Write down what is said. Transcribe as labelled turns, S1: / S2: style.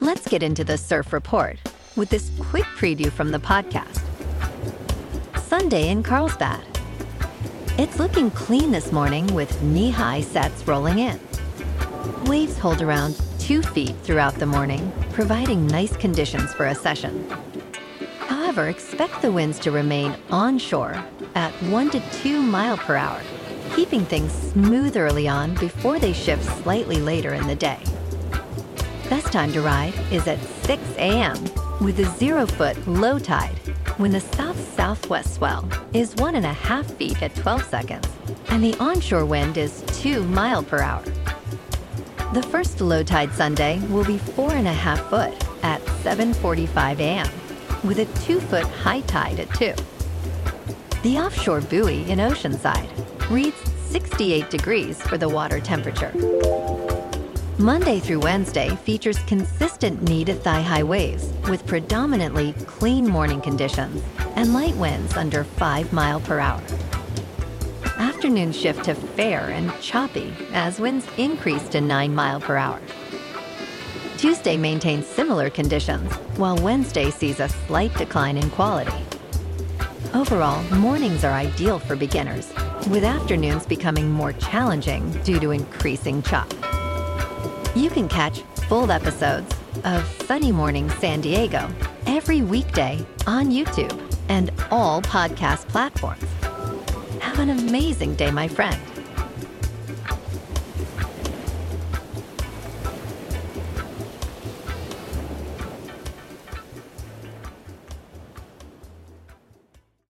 S1: Let's get into the surf report with this quick preview from the podcast. Sunday in Carlsbad. It's looking clean this morning with knee-high sets rolling in. Waves hold around 2 feet throughout the morning, providing nice conditions for a session. However, expect the winds to remain onshore at 1 to 2 miles per hour, keeping things smooth early on before they shift slightly later in the day. Best time to ride is at 6 a.m. with a 0-foot low tide, when the south-southwest swell is 1.5 feet at 12 seconds, and the onshore wind is 2 miles per hour. The first low tide Sunday will be 4.5 foot at 7:45 a.m. with a 2-foot high tide at 2. The offshore buoy in Oceanside reads 68 degrees for the water temperature. Monday through Wednesday features consistent knee to thigh-high waves with predominantly clean morning conditions and light winds under 5 miles per hour. Afternoons shift to fair and choppy as winds increase to 9 miles per hour. Tuesday maintains similar conditions, while Wednesday sees a slight decline in quality. Overall, mornings are ideal for beginners, with afternoons becoming more challenging due to increasing chop. You can catch full episodes of Sunny Morning San Diego every weekday on YouTube and all podcast platforms. Have an amazing day, my friend.